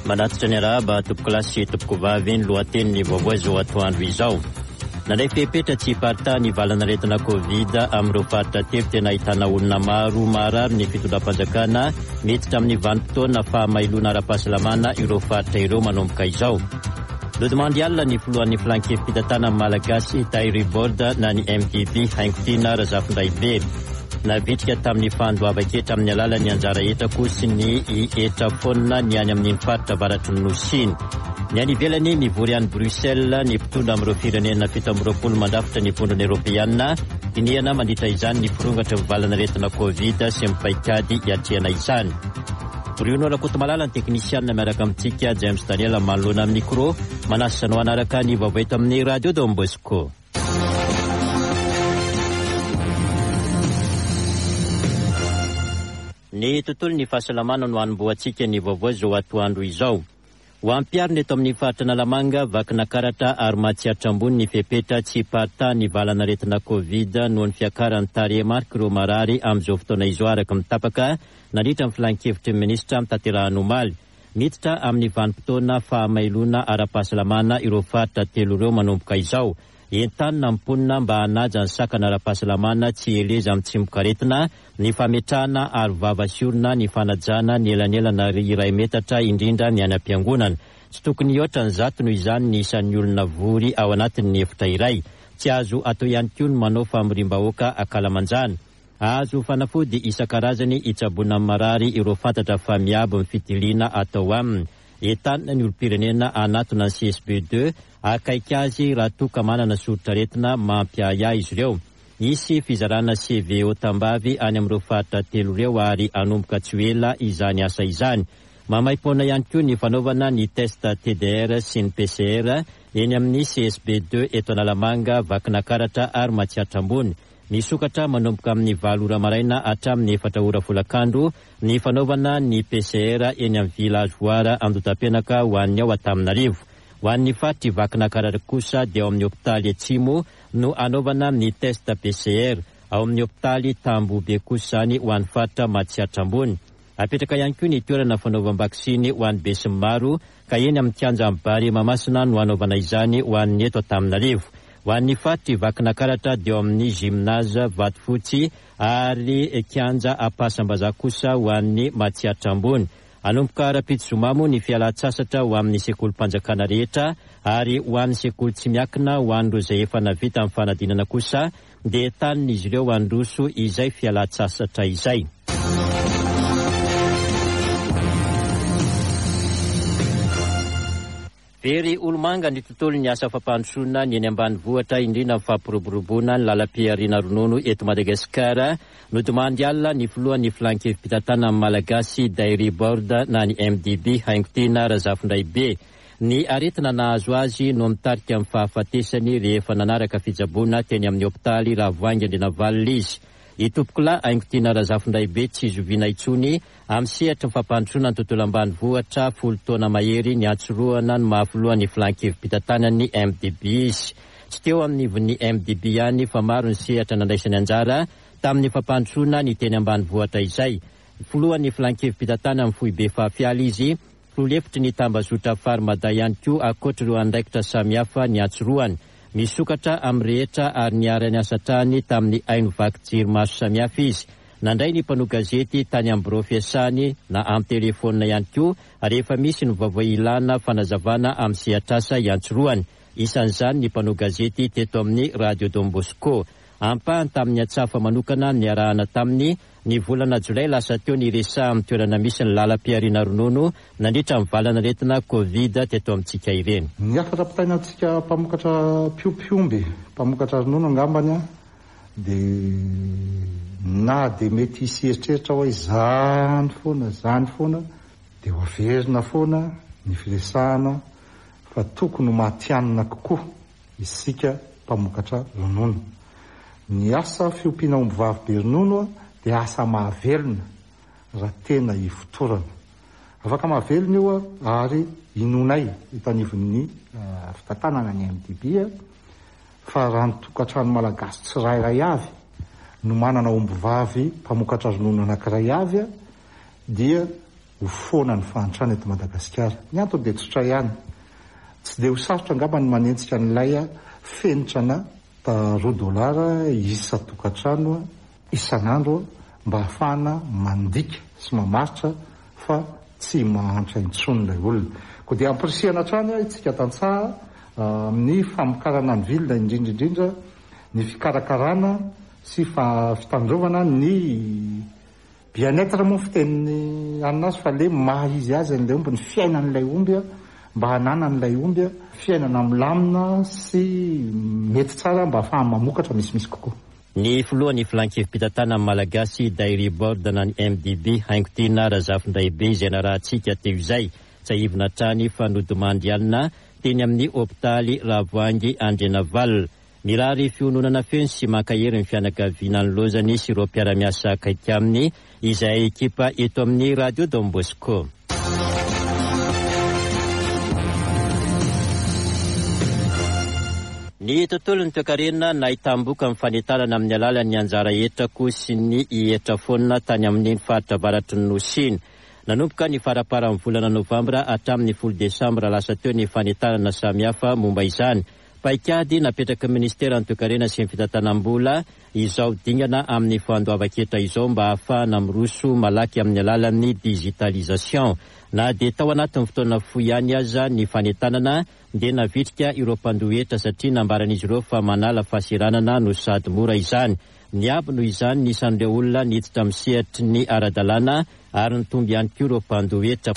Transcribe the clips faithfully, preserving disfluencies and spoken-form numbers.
Manatitra ny araba topoko lasy topoko vavy ny lohateny ny voavoazo atoandro izao. Nandray fepetra tsy parta ny valanaretina Covid amin'ireo faritra telo tena ahitana olona maro marary ny fitondram-panjakana miditra amin'ny vanim-potoana fahamailona ara-pahasalamana ireo faritra ireo manomboka izao. Lody mondial ny filohan'ny flankevim-pitatana malagasy Tairi Borda na ny M D B haingotiana Razafindraibe. Navitrika tamin'ny fandoava-ketra amin'ny alalan'ny anjara etako sy ny etra fonina ny any amin'ny faritra avaratry ny Nosiny. Ny any ivelany mivory any Bruxelles ny mpitondra amin'ireo firenena fito amby roapolo mandrafitra ny vondrona Eoropeanina inihana mandritra izany ny firongatra valanaretina Covid sy mipaikady hiatrehana izany. Bruno Rakotomalala ny teknisianina miaraka amintsika James Daniel manoloana amin'ny micro manasana anaraka ny vaovao eto amin'ny Radio Don Bosco. Ny tontolo ny fahasalamana no hanomboantsika ny vaovao zao atoandro izao. Ho ampiarina eto amin'ny faritra Analamanga vakina karatra ary mahatsiaritra ambony ny fepetra tsy parta ny valanaretina Covid noho ny fiakaran'ny tarehimarika ireo marary amin'izao fotoana izao araka mitapaka nandritra amin'ny filan-kevitry ny minisitra mitanterahan'ny omaly. Miditra amin'ny vanim-potoana fahamailona ara-pahasalamana ireo faritra telo ireo manomboka izao. Entanina mponina mba hanaja ny sakana ara-pahasalamana tsy eleza amin'ny tsimbokaretina ny fametrahana ary vavasiorina ny fanajana ny elanelana iray metatra indrindra ny any am-piangonana. Tsy tokony hihoatra ny zato noho izany ny isan'ny olona vory ao anatin'ny efitra iray. Tsy azo atao ihany koa ny manao famoriam-bahoaka akalamanjana. Azo fanafody isan-karazany hitsabona marary ireo fantatra fa miabo amin'ny fitiliana atao aminy. Entanina ny olom-pirenena anatona ny C S B deux akaiky azy raha toka manana sorotraretina mampiaya izy ireo. Isy fizarana C V O tambavy any amin'ireo faritra telo ireo ary anomboka tsy ho ela izany asa izany. Mamaimpona ihany koa ny fanaovana ny test T D R sy ny P C R eny amin'ny C S B deux eto Analamanga vakina karatra ary mahatsiaritra ambony. Misokatra manomboka amin'ny valo ora maraina hatramin'ny efatra ora folakandro ny fanaovana ny P C R eny amin'ny village voara Andotampenaka ho an'ny ao Antananarivo. Ho an'ny faritra vakina karatra kosa dia ao amin'ny hopitaly Atsimo no anaovana ny test P C R. Ao amin'ny hopitaly Tambobe kosa izany ho an'ny faritra mahatsiaritra ambony. Apetraka ihany koa ny toerana fanaovam-bakisiny ho an'ny Besimaro ka eny amin'ny kianja Bary Mamasina no anaovana izany ho an'ny eto Antananarivo. Ho an'ny faritra vakina karatra dia ao amin'ny gymnase Vatofotsy ary kianja Ampasambazaha kosa ho an'ny mahatsiaritra ambony. Anomboka ara-pitsomamo ny fialan-tsasatra ho amin'ny sekolim-panjakana rehetra ary ho an'ny sekoly tsy miakina ho an'ireo izay efa navita amin'ny fanadinana kosa dia tanin'izy ireo androso izay fialan-tsasatra izay. Very olomanga ny tontolo ny asa fampandrosoana ny eny ambanivohitra indrindra amin'ny fampiroboroboana ny lalam-piariana ronono eto Madagasikara no mondial ny filohan'ny flankevim-pitatana amin'ny malagasy Tairi Borda na ny M D B haingotiana Razafindraibe. Ny aretina nahazo azy no mitarika amin'ny fahafatesany rehefa nanaraka fijaboana teny amin'ny hopitaly Ravoahangy Andrinavaly izy. Itopokola haingotiana Razafindraibe tsy zoviana intsony amin'ny sehatra fampandrosoana ny tontolo ambanivohitra folo taona mahery ny atsoroana ny mahafilohan'ny flankevim-pitatana ny M D B izy. Tsy teo amin'ny ivon'ny M D B ihany fa maro ny sehatra nandraisany anjara tamin'ny fampandrosoana ny teny ambanivohitra izay. Filohan'ny flankevim-pitatana amin'ny Foibe Fahafialy izy, filoha-hevitry ny tambazotra Farmada ihany koa ankoatr'ireo andraikitra samihafa ny atsoroany. Misokatra amin'ny rehetra ary niarany asatrahany tamin'ny haino vaky jiro maso samihafa izy. Nandray ny mpanao gazety tany amin'ny birao fiasany na amin'ny telefônina ihany koa rehefa misy ny vaovao ilana fanazavana amin'ny sehatr'asa iantsoroany. Isan'izany ny mpanao gazety teto amin'ny Radio Don Bosco. Ampahany tamin'ny atsafa manokana niarahana taminy ny volana Jolay lasa teo ny resa amin'ny toerana misy ny lalam-piariana ronono nandritra amin'ny valanaretina Covid teto amintsika ireny. Ny afatra pitaina antsika mpamokatra piompiomby, mpamokatra ronono angambany a, dia na dia mety hiseritreritra hoe zany foana, zany foana, dia ho averina foana ny firesahana fa tokony mahatianina kokoa isika mpamokatra ronono. Ny asa fiompiana omby vavy be ronono dia asa mahavelona raha tena hifotorana. Afaka mahavelona io ary inonay hitanivon'ny fitantanana ny M D B fa raha ny tokantrano malagasy tsirairay avy no manana omby vavy mpamokatra ronono anankiray avy dia ho foana ny fahantrana eto Madagasikara. Ny antony dia tsotra ihany, tsy dia ho sarotra angamba ny manentsika n'ilay fenitrana roa dolara isa tokantrano isan'andro mba hahafahana mandika sy mamaritra fa tsy mahantra intsony ilay olona. Koa dia ampirisihana hatrany itsika tantsaha amin'ny famokarana ny vilona indrindraindrindra, ny fikarakarana sy fitandrovana ny bien-être moa fiteniny aminazy fa le maha izy azy an'ilay omby, ny fiainan'ilay omby mba hananan'ilay omby fiainana milamina sy mety tsara mba hafahany mamokatra misimisy kokoa. Ny filohan'ny filankevim-pitatana amin'ny Malagasy Dairy Board na ny M D B haingo tiana Razafindaibe izay narahantsika teo izay tsahivina trany fanodomandy alina teny amin'ny hôpitaly Ravoangy Andrenaval. Mirary fiononana feno sy mankahery ny fianakaviana ny lozany sy ireo mpiara-miasa akaiky aminy izay ekipa eto amin'ny Radio Don Bosco. Ny tontolon'ny toe-karena nahitam-boka amin'ny fanetarana amin'ny alalan'ny anjara etrako sy ny etra fonina tany amin'ny faritra avaratry ny Nosy. Nanomboka ny faraparan'ny volana Novambra hatramin'ny folo Desambra lasa teo ny fanetarana samihafa momba izany. Paikady napetraka ministera ny toe-karena sy ny fitantanam-bola izao dingana amin'ny fandoava-ketra izao mba ahafahana miroso malaky amin'ny alalan'ny digitalisation. Na dia tao anatin'ny fotoana fohy ihany aza ny fanetanana dia navitrika ireo mpandohetra satria nambaran'izy ireo fa manala fahasiranana no sady mora izany. Ny aby noho izany nisan'ireo olona niditra amin'ny sehatry ny ara-dalàna ary nitomby ihany koa ireo mpandohetra.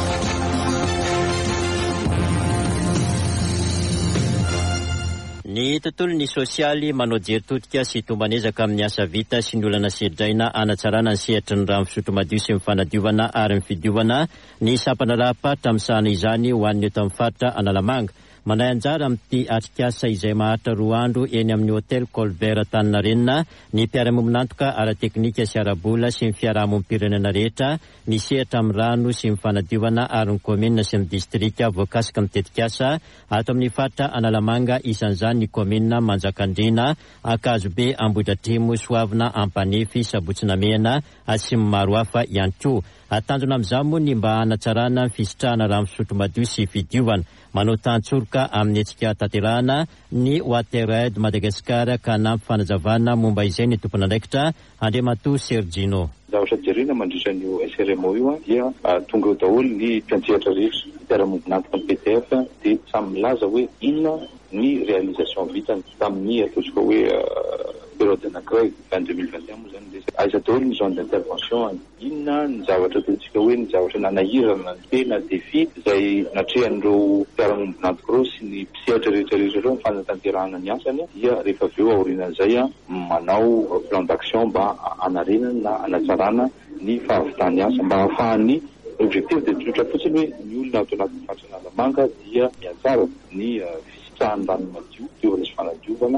Ny tontolon'ny sosialy manao jeritotika sy tombanezaka amin'ny asa vita sy ny olana sedraina anatsarana ny sehatry ny rano fisotro madio sy ny fanadiovana ary ny fidiovana ny sampana rahapatra amin'ny sahana izany ho an'ny eto amin'ny faritra Analamanga. Manay anjara amin'ity atrikasa izay maharitra roa andro eny amin'ny hôtel Colbert Taninarenina ny mpiara-mombonantoka ara-teknika sy ara-bola sy ny fiarahamonim-pirenena rehetra ny sehatra amin'ny rano sy ny fanadiovana ary ny komina sy ny distrika voakasika mitetikasa ato amin'ny faritra Analamanga, isan'izany ny komina Manjakandriana, Akazobe, Ambohidratrimo, Soavina, Ampanefy, Sabotsinamena sy maro hafa ihany koa. Atanjona amin'izany moa ny mba hanatsarana ny fisitrahana rano fisotro madio sy fidiovana. Manao tantsorika amin'ny hetsika tanterahana ny Waterred Madagasikara ka nampy fanazavana momba izay ny tompon'andraikitra Andriamatoa Sergino. Zavatra jerena mandritra an'io S R M O io dia tonga eo daholo ny mpiantsehatra rehetra mpiara-mombonantoka ny P T F dia samy milaza hoe inona ny réalisation vitany tamin'ny ataontsika hoe période anankiray en deux mille vingt et un moa zany dia aiza daholo ny zone d'intervention, inona ny zavatra ataontsika hoe ny zavatra nanahirana ny tena défi izay natrehan'ireo mpiara-mombonantoka ireo sy ny mpisehatra rehetrarehetra ireo ny fanatanterahana ny asany dia rehefa avy eo aorianan'izay manao plan d'action mba hanarenana na hanatsarana ny fahavitany asa mba ahafahany objectif dia tsotra fotsiny hoe ny olona ato anatin'ny faritra Analamanga dia mianjara ny fisitrahan-rano madio, diovana sy fanadiovana.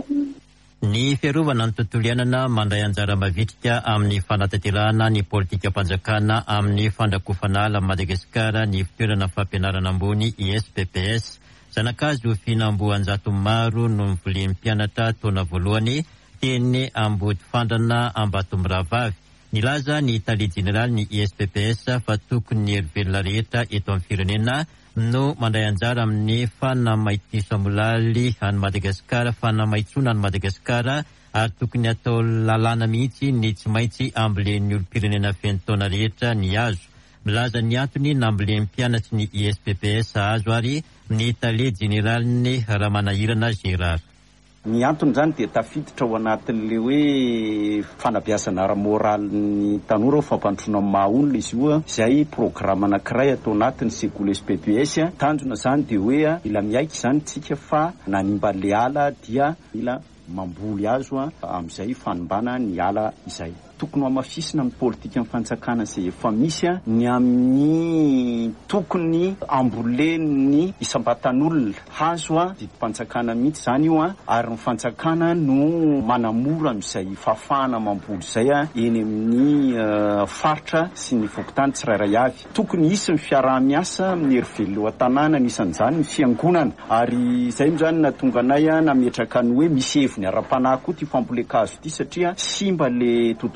Ny fiarovana ny tontolo iainana mandray anjara mavitrika amin'ny fanatanterahana ny politika mpanjakana amin'ny fandrakofana ala Madagasikara ny fitoerana fampianarana ambony I S P P S. Zanakazo fihinam-boanjato maro no mivolen'ny mpianatra taona voalohany teny Ambody Fandrana Ambatombiravavy. Nilaza ny tali jeneraly ny I S P P S fa tokony ny hery rehetra eto amin'ny firenena no mandray anjara amin'ny fanamaitisamolaly any Madagasikara, fanamaitsona any Madagasikara ary tokony atao lalàna mihitsy ny tsy maintsy ambilen'ny olom-pirenena feno taona rehetra ny azo. Milaza ny antony nambilen'ny mpianatry ny I S P P S azo ary ny tali jeneraly ny Ramanahirana Gérard. Ny antony zany dia tafiditra ao anatin'le hoe fanabeazana ara-moraly tanora fampandrosoana amin'ny maha-olona izy io izay programme anankiray atao anatin'ny sekoly S P P S. Tanjona zany dia hoe mila miaiky zany tsika fa nanimba le ala dia mila mamboly azo amin'izay fanombana ny ala izay. Tokony hamafisina amin'ny politika ny fanjakana izay efa misy ny amin'ny tokony amboleny isam-batan'olona hazo didim-panjakana mihitsy zany io ary ny fanjakana no manamora amin'izay fahafahana mamboly izay eny amin'ny faritra sy ny vokotany tsirairay avy. Tokony hisy ny fiaraha-miasa amin'ny hery velona tanàna anisan'izany ny fiangonana ary izay zany nahatonga anay nametraka ny hoe misy heviny ara-panahy koa ty famboleka hazo ity satria simba le tontolo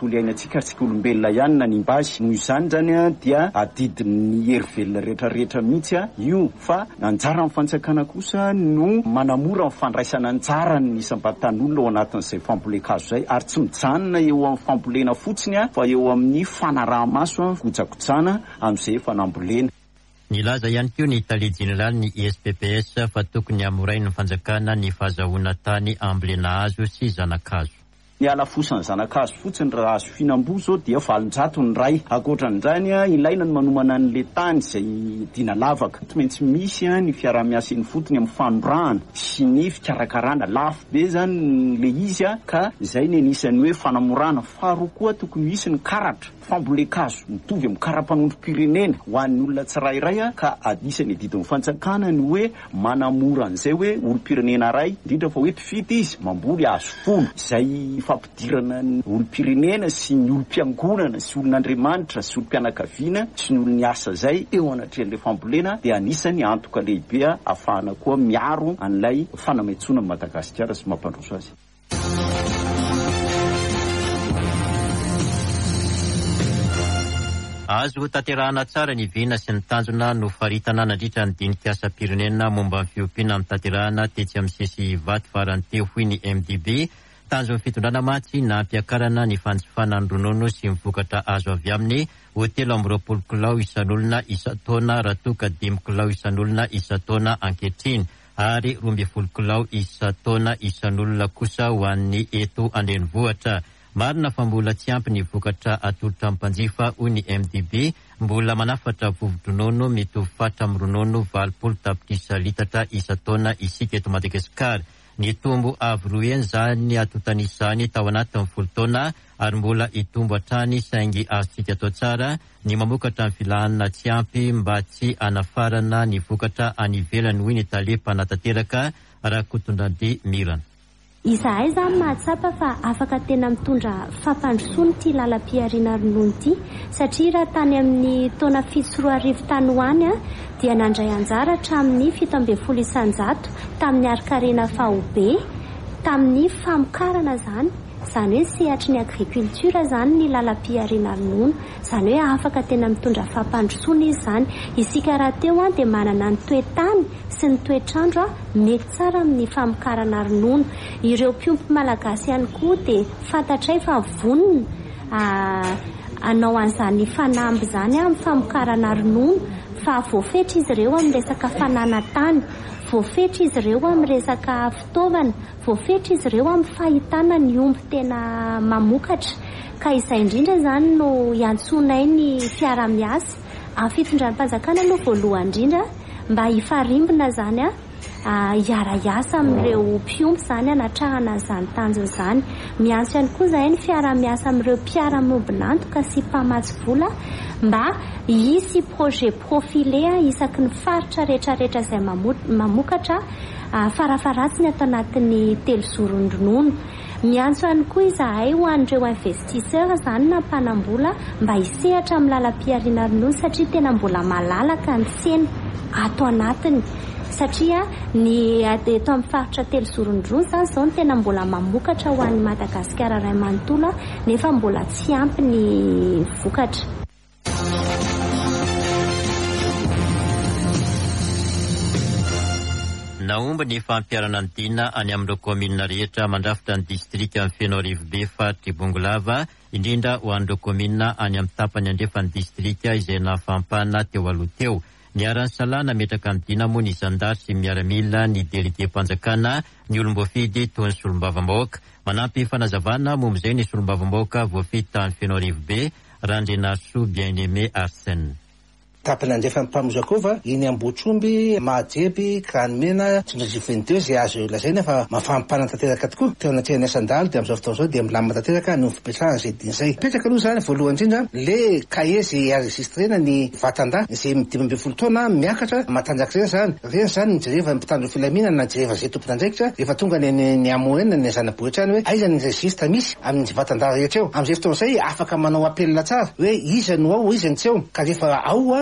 tontolo iainantsika atsika olombelona ihany na nimba azy. Noho izany zany a dia adidin'ny hery velona rehetrarehetra mihitsy a io, fa anjara amin'ny fantsakana kosa no manamora ny fandraisana anjara ny isam-batan'olona ao anatin'izay fambolena-kazo zay, ary tsy mijanona eo amin'ny fambolena fotsiny a fa eo amin'ny fanaraha-maso a gojakojana amin'izay fanambolena. Nilaza ihany koa ny Tale Jeneraly ny I S P P S fa tokony hamorainy ny fanjakana ny fahazahoana tany ambolena hazo sy zanakazo. Ny ala fosany zanakazo fotsiny raha azo fihinam-boa zao dia valonjato ny ray. Ankoatran'izany a ilaina ny manomana an'le tany izay dina lavaka. Tsy maintsy misy a ny fiaraha-miasany fotony amin'ny fanorahana sy ny fikarakarana. Lafo be zany le izy a, ka izay ny anisan'ny hoe fanamorana. Faharoa koa tokony hisy ny karatra fambolena-kazo mitovy amin'ny karapanondrom-pirenena ho an'ny olona tsirairay a, ka adisany didin'ny fanjakana ny hoe manamora an'izay hoe olom-pirenena ray indrindra fa hoe mpifity izy mamboly hazo folo, izay fampidirana ny olom-pirenena sy ny olom-piangonana sy olon'Andriamanitra sy olom-pianakaviana sy ny olon-asa zay eo anatrehan'ilay fambolena, dia anisany antoka lehibe ahafahana koa miaro an'ilay fanamaitsona Madagasikara sy mampandroso azy. Azo tanterahana tsara ny vina sy ny tanjona no faritana nandritra ny dinik'asa-pirenena momba ny fiompiana amin'ny tanterahana tetsy amin'ny sesy vato farany teo hoy ny M D B. Tanjo ny fitondrana matsy na ampiakarana ny fanjifana ny ronono sy mivokatra azo avy aminy ho telo amby roapolo kilao isan'olona isa-taona raha toa ka dimy kilao isan'olona isa-taona ankehitriny, ary roa ambin'ny folo kilao isa-taona isan'olona kosa ho an'ny eto andrenivohitra. Marina fa mbola tsy ampy ny vokatra atolotra amin'ny mpanjifa hoy ny M D B, mbola manafatra vovo-dronono mitovy fatra amin'ny ronono valopolo tapitrisa litatra isa-taona isika eto Madagasikara. Ny tombo avy roa eny zany atotanisany tao anatin'ny folo taona, ary mbola itombo hatrany saingy azontsika atao tsara ny mamokatra ny filahana tsy ampy mba tsy anafarana ny vokatra any ivelany hoy ny Tale Mpanatanteraka Rakotondrandy Mirana. Izahay zany mahatsapa fa afaka tena mitondra fampandrosoana ty lalam-piariana ronono ty, satria raha tany amin'ny taona fito sy roa arivo tany hoany a dia nandray anjara hatramin'ny fito ambin'ny folo isanjato tamin'ny ari-karena fahobe, tamin'ny famokarana zany, zany hoe sehatry ny agrikultura zany ny lalam-piariana ronono, zany hoe afaka tena mitondra fampandrosoana izy zany. Isika raha teo a dia manana ny toe-tany sy ny toe-trandro a mety tsara amin'ny famokarana ronono. Ireo mpiompy malagasy ihany koa dia fantatray fa vonona anao an'izany fanamby zany a amin'ny famokarana ronono, fa voafetra izy ireo amin'ny resaka fanana tany, voafetra izy ireo amin'ny resaka fitaovana, voafetra izy ireo amin'ny fahitana ny omby tena mamokatra. Ka izay indrindra zany no iantsonay ny fiara-miasa amin'ny fitondran'ny mpanjakana aloha voalohany indrindra, mba hifarimbona zany a hiara-iasa amin'ireo mpiompy zany anatrahana zany tanjona zany. Miantso ihany koa izay ny fiara-miasa amin'ireo mpiara-miombonantoka sy mpamatsy vola mba hisy projet profilé isaky ny faritra rehetrarehetra izay mamokatra farafaratsiny atao anatin'ny telozorony ronono. Miantso ihany koa izahay ho an'ireo investisseur zany na mpanambola mba hisehatra amin'ny lalam-piariana ronono, satria tena mbola malalaka ny tsena ato anatiny, satria ny eto amin'ny faritra telozorony ronono zany zao ny tena mbola mamokatra ho an'ny Madagasikara ray manontolo, nefa mbola tsy ampy ny vokatra. Naomba ny fampiarana ny dina any amin'ireo komina rehetra mandrafitra ny distrika amin'ny Feno Rivobe faritry Bongolava, indrindra ho an'ireo komina any amin'ny tapany andrefa ny distrika izay nafampana teo aloha teo. Ny aran'ny salana metraka amin'ny dina moa ny zandary sy miaramila ny delege mpanjakana ny olom-boafidy toy ny solom-bavam-bahoaka. Manampy fanazavana momba izay ny solom-bavam-bahoaka voafidy tany Feno Rivobe, Randrenarso Bien-Aimé Arsène. Tapana andrefa mpamojakova iny Ambotromby, Mahajeby, Kranomena, Tsindrozy vingt-deux zay azo lazaina fa mafampana tanteraka tokoa. Teo anatrehany asandalo dia amin'izao fotoana izao dia milamina tanteraka no fipetrahana zay diny zay. Petraka aloha zany voalohany indrindra le cahier zay enregistrena ny vatanda zay dimy ambin'ny folo taona miakatra matanjaka reny zany. Reny zany nijereva mpitandro filaminana na nijereva zay tompon'andraikitra rehefa tonga ny amoena ny zanabohitra any hoe aiza ny registre misy amin'ny vatanda rehetra eo. Amin'izay fotoana izay afaka manao apelina tsara hoe iza no ao, iza ny tsy ao. Ka rehefa ao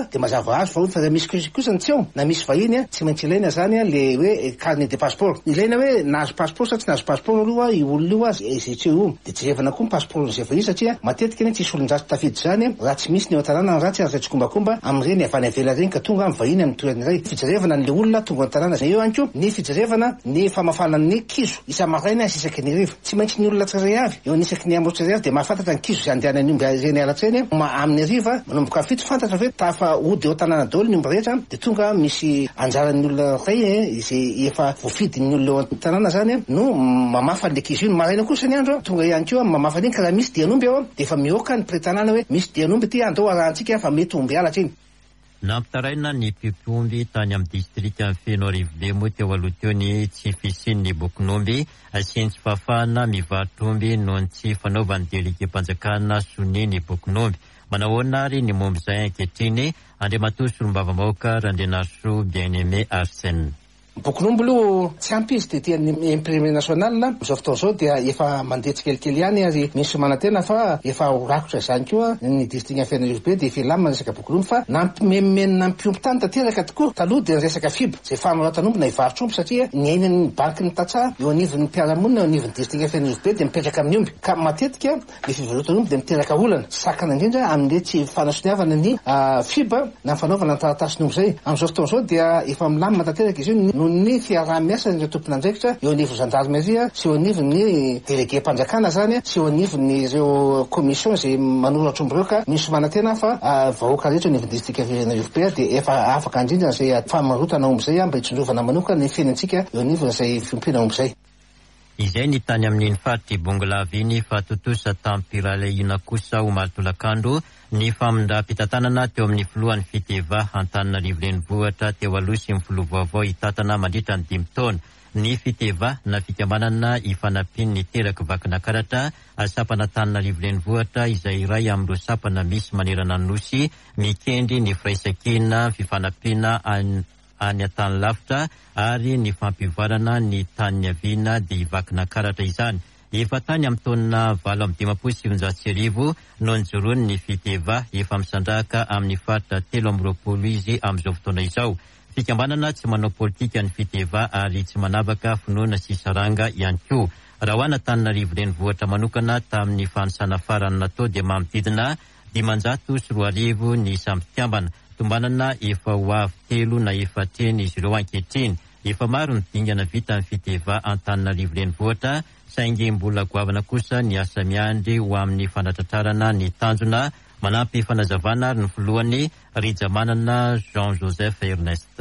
de mazava azy fa fa misy kosany tsy eo na misy vahiny tsy maintsy ilaina zany le hoe carnet de passeport. Ilaina hoe nahazo passeport sa tsy nahazo passeport aloha i olona io azy izay tsy io de jerevana koa passeport zay vahiny satria matetika ne tsisy olon-dratsy tafidy zany raha tsy misy ny eo an-tanàna ratsy azy tsy kombakomba amin'ireny avany avela reny ka tonga vahiny amin'ny toerana iray. Fijerevana le olona tonga an-tanàna zay eo anko ny fijerevana ny famafana ny kiso isa maraina sy isaky ny rivo tsy maintsy ny olona tsiray avy eo anisaky ny ambotsy avy de mahafantatra ny kiso andehanany omby reny alatseny amin'ny riva manomboka fito fantatra hoe tafa ody eo tanàna daholo ny omby rehetra de tonga misy anjaran'ny olona ray izay efa voafidin'ny olona eo tanàna zany no mamafa le kiso iny maraina kosa ny andro tonga ihany keo mamafa iny karaha misy dian'omby ao de efa mioka ny mpiretanàna hoe misy dian'omby ty andao arahantsika fa mety omby alatra iny. Nampitaraina ny piomby tany amin'ny distrika Feno Rivobe moa teo aloha teo ny tsy fisian'ny Bokonomby asiany tsy fafana mivarotr'omby noho ny tsy fanaovany delige-mpanjakana soniny Bokonomby. Manahoana ary ny momby izay ankehitriny Andriamatoa Solombavambahoaka Randrianasoa Bien-Aimé Arsène. Bokonomby aloha tsy ampy izy de tian'ny imprimerie nationale izao fotoana izao dia efa mandeha tsikelikely ihany ary misy manantena fa efa horakotra izany koa ny distrika Feno Rivobe de filamina resaka Bokonomby fa nampimemenina mpiomby tany tanteraka tokoa taloha de resaka fiba zay famaratan'omby na ivarotr'omby satria ny ainan'ny banky ny tatsaha eo anivon'ny mpiaramonina eo anivon'ny distrika Feno Rivobe de mipetraka amin'ny omby ka matetika le fivarotan'omby de miteraka olana sakana indrindra amin'le tsy fanasoniavana ny fiba na fanaovana ny taratasin'omby zay amin'izao fotoana izao dia efa milamina tanteraka izy io ny fiaraha-miasa ny tompon'andraikitra eo anivon'ny gendarmerie sy eo anivon'ny délégué-mpanjakana zany sy eo anivon'ny ireo commission zay manoratra omby reo ka misy manantena fa vahoaka rehetra anivon'ny distrika Feno Rivobe de efa afaka indrindra zay famarotana omby zay mba hitsondrovana manokana ny fiainantsika eo anivon'izay fiompina omby zay. Izay ny tany amin'ny faritry Bongolava iny fa totosa tampiralehina kosa ho malotolakandro ny famindram-pitantanana teo amin'ny filohan'ny fiteva Antananarivo renivohitra teo aloha sy ny filoha vaovao hitatana mandritra ny dimy taona. Ny fiteva na fikambanana ifanampiany ny teraka vakina karatra asapana Antananarivo renivohitra izay iray amin'ireo sapana misy manerana ny nosy mikendry ny firaisakina fifanampiana any an-tany lavitra ary ny fampivarana ny tany aviana dia vakina karatra izany. Efa tany amin'ny taona valo amby dimampolo sy sivinjato sy arivo no nijoroany ny fiteva efa misandrahaka amin'ny faritra telo amby roapolo izy amin'izao fotoana izao. Fikambanana tsy manao politika ny fiteva ary tsy manavaka finoana sy saranga ihany koa. Raha ho an'Antananarivo renivohitra manokana tamin'ny fanosana farany natao dia manodidina dimanjato sy roa arivo ny sampitiambana. Tombanana efa ho avy telo na efatreny izy ireo ankehitriny. Efa maro ny dingana vita amin'ny fiteva Antananarivo renivohitra saingy mbola goavana kosa ny asa miandry ho amin'ny fandatratrarana ny tanjona manampy fanazavana ary ny filohany Rijamanana Jean-Joseph Ernest.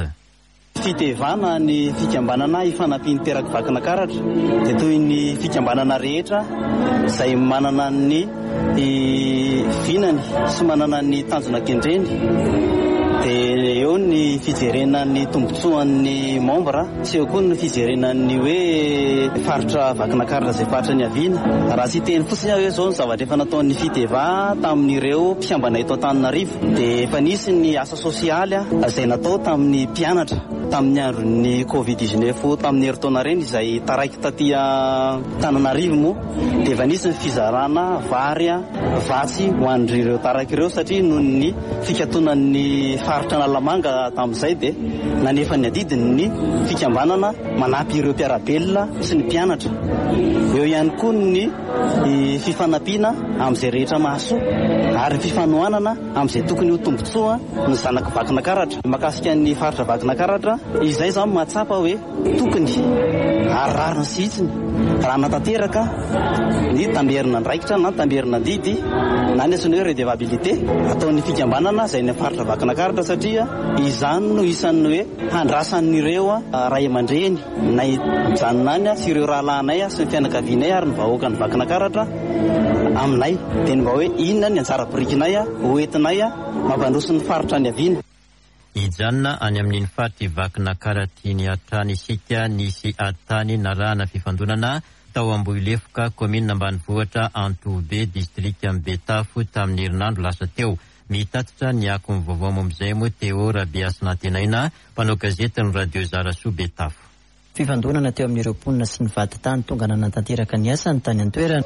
Fitevana ny fikambanana ifanampiany teraka vakina karatra dia toy ny fikambanana rehetra izay manana ny vinany sy manana ny tanjona kendreny dia eo ny fijerenan'ny tombotsoan'ny membre sy eo koa ny fijerenan'ny hoe faritra vakina karatra izay faritra ny aviana. Raha tsy teny fotsiny aho hoe zao ny zavatra efa nataon'ny fiteva tamin'ireo mpiambana eto Antananarivo dia efa nisy ny asa sosialy izay natao tamin'ny mpianatra tamin'ny andron'ny covid dix-neuf tamin'ny heritaona reny izay taraiky taty Antananarivo moa dia efa nisy ny fizarana vary vatsy ho an'ireo taraiky ireo satria noho ny fikatonan'ny faritra Analamanga tamin'izay dia nanefa ny adidiny ny fikambanana manampy ireo mpiarabelona sy ny mpianatra. Eo ihany koa ny fifanampiana amin'izay rehetra mahasoa ary fifanohanana amin'izay tokony ho tombotsoa ny zanaka vakina karatra. Makasika ny faritra vakina karatra izay zany mahatsapa hoe tokony ararina sitsiny raha natateraka ny tamberina ndraikitra na tamberina didy na ny asany hoe redevabilité ataon'ny fikambanana izay ny faritra vakina karatra satria izany no isan'ny hoe handrasan'ireo ray aman-dreny na mijanonany sy ireo rahalahinay sy ny fianakavianay ary ny vahoaka ny vakina karatra aminay dia ny mba hoe inona ny anjara birikinay hoentinay mampandroso ny faritra ny aviana. Ijanona any amin'iny faritra vakina karatra ny atrany isika nisy atany narahana fifandonana tao Ambohilefoka komina ambanivohitra Antobe distrika Betafo tamin'ny herinandro lasa teo. Mitatitra ny akony vaovao momizay moa Teo Rabiasina Tenaina mpanao gazety ny radio Zarasoa Betafo. Fifandonana teo amin'ireo mponina sy ny vaditany tonga nanantanteraka ny asa ny tany an-toerana.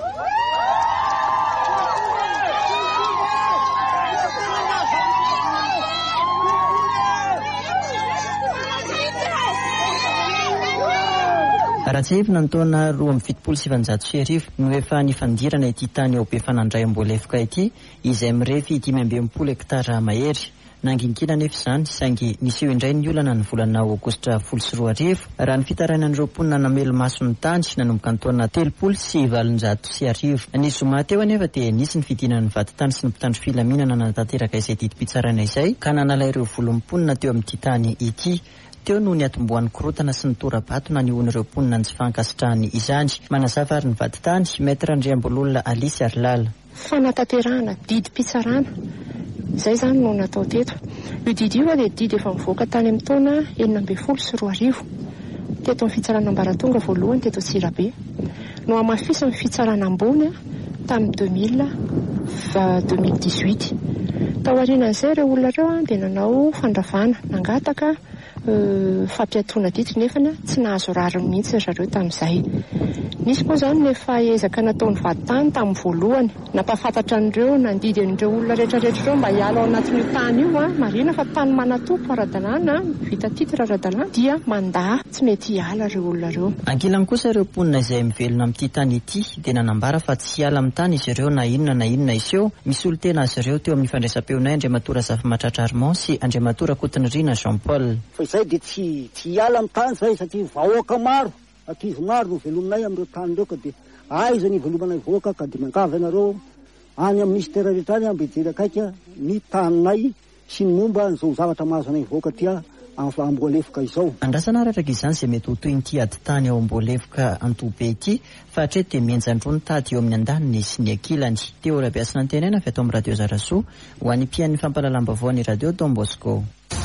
Aratsahevina ny taona roa amby fitopolo sy sivanjato sy arivo no efa nifandirana ity tany ao be fanandray am-boalefoka ity izay mirefy dimy amby enimpolo hektara mahery. Nanginkina nefa izany saingy niseho indray ny olana ny volana aogositra folo sy roa arivo raha ny fitarainan'ireo mponina namelo maso ny tany nanomboka ny taona telopolo sy valonjato sy arivo. Ny zoma teo anefa dia nisy ny fidinan'ny vatitany sy ny mpitandro filaminana nanatanteraka izay didim-pitsarana izay ka nanala ireo volom-ponina teo amin'ity tany ity. Teo no ny atombohan'ny korotana sy ny tora-bato na nihon'ireo mponina ny tsy fankasitrahany izany. Manazava ary ny vatitany Maître Andriambololona Alice Arlala. Fanatanterahana didim-pitsarana izay zany no natao teto. Io didy io dia didy efa mivoaka tany amin'ny taona enina ambin'ny folo sy roa arivo teto amin'ny fitsarana ambaratonga voalohany teto Tsirabe no hamafisa ny fitsarana ambony tamin'ny deux mille deux mille dix-huit. Tao aorianan'izay ireo olona ireo dia nanao fandravana nangataka fampiatoana dity nefany tsy nahazo rariny mihitsy zareo tamin'izay. Nisy moa zany nefa ezaka nataon'ny vatitany tamin'ny voalohany nampafantatra an'ireo nandidy an'ireo olona rehetrarehetra ireo mba hiala ao anatin'io tany io a marina fa tany manatopo ara-dalàna vita titre ara-dalàna dia mandaha tsy mety hiala ireo olona ireo. Ankilany kosa ireo mponina izay mivelona amin'ity tany ity dia nanambara fa tsy hiala amin'ny tany izy ireo na inona na inona iseho. Misy olo tena azy ireo teo amin'ny fandraisam-peonay Andriamatora Zafimatratra Armand sy Andriamatora Kotinirina Jean Paul. Fa izay dia tsy tsy hiala amin'ny tany izay satria vahoaka maro ankizy maro no velominay amin'ireo tany ireo ka dia aiza ny velomanay voaka ka dia miankavy ianareo any amin'ny ministera rehetra any ambejery akaika ny taninay sy ny momba n'izao zavatra mahazo anay voaka tia am-boalefoka izao. Andrasana araka izany izay mety ho toy ity ady tany ao am-boalefoka Antobe ity fa hatreto dia mienjandro ny tady eo amin'ny andaniny sy ny ankilany. Teo rabeasina ny tenena avy ato amin'ny radio Zarasoa ho any mpian'ny fampalalam-baovao ny radio Don Bosco.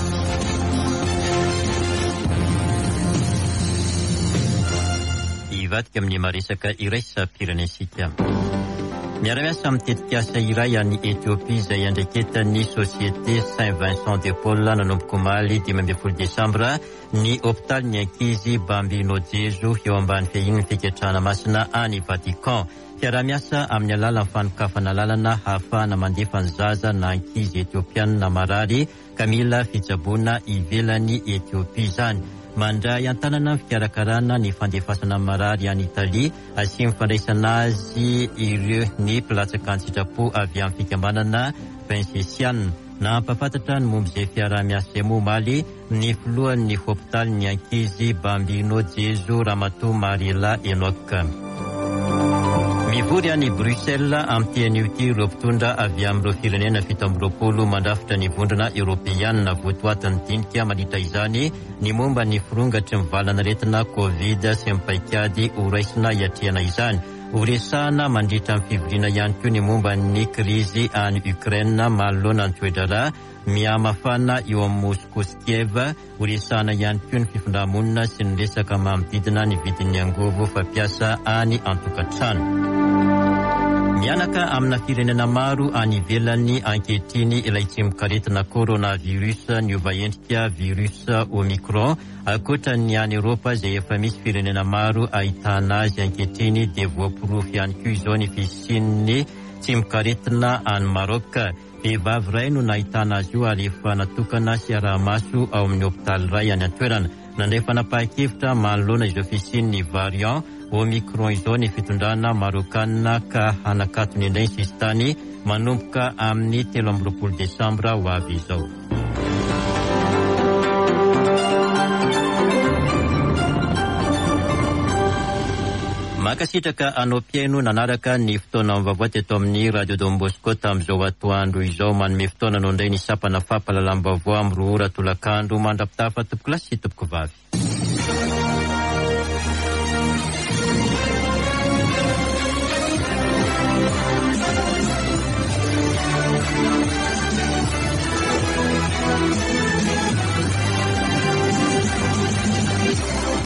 Ivatika amin'ny maresaka iray sapiranensika. Miara-miasa amin'ny tetikasa iray any Etiopia izay andraiketan'ny Société Saint-Vincent de Paul nanomboka omaly dimy ambin'ny folo desambra ny hôpitaly ny ankizy Bambino Jezo eo ambany fehin'ny fiketrana masina any Vatican. Miara-miasa amin'ny alalan'ny fanokafana lalana hahafahana mandefa ny zaza na ankizy Etiopiana marary ka mila fitsaboana ivelan'ny Etiopia izany. Mandray antanana fikarakarana ny fandefasana marary any Italia asy mifandraisana azy ireo ny mpilatsaka ny sitrapo avy amin'ny fikambanana Vincentiane. Na ampafantatra ny momba izay fiara-miasa omaly ny filohan'ny hôpitaly ny ankizy Bambino Jezo Ramatoa Mariela Enoch. Mivory any Bruxelles amin'ny tean'io ireo mpitondra avy amin'ireo firenena fito amby roapolo mandrafitra ny vondrona Europeana votoatin'ny dinika manitra izany ny momba ny firongatry mivalana retina Covid sy mipaikady ho raisina hiatrehana izany. Horesahana mandritra amin'ny fivoriana ihany koa ny momba ny krizy any Ukraine manoloana ny toedrarà mihamafana eo amin'ny Moscou sy Kiev. Horesahana ihany koa ny fifindra-monina sy ny resaka manodidina ny vidin'ny angovo fampiasa any an-tokantrano. Mianaka amina firenena maro any ivelany ankehitriny ilay tsy mikaretina coronavirus ny ovaendrika virus Omicron ankoatra ny any Europa izay efa misy firenena maro ahitana azy ankehitriny dia voapirofy ihany koa izao ny fisian'ny tsy mikaretina any Maroc. Vehivavy iray no nahitana azy io ary efa natokana sy arahamaso ao amin'ny hôpitaly iray any an-toerana. Nandray fanapahan-kevitra manoloana izao fisian'ny variant Omicron izao ny fitondrana marokana ka hanakatony indray sisy tany manomboka amin'ny telo amby roapolo desambra ho avy izao. Makasitraka anao mpiaino nanaraka ny fotoana mivavoa teto amin'ny radio Don Bosco tamin'izao atoandro izao manome fotoana no indray ny sapana fampalalam-baovao amin'ny roa ora tolakandro mandrapitafa tompoko lasy sy tompoko vavy.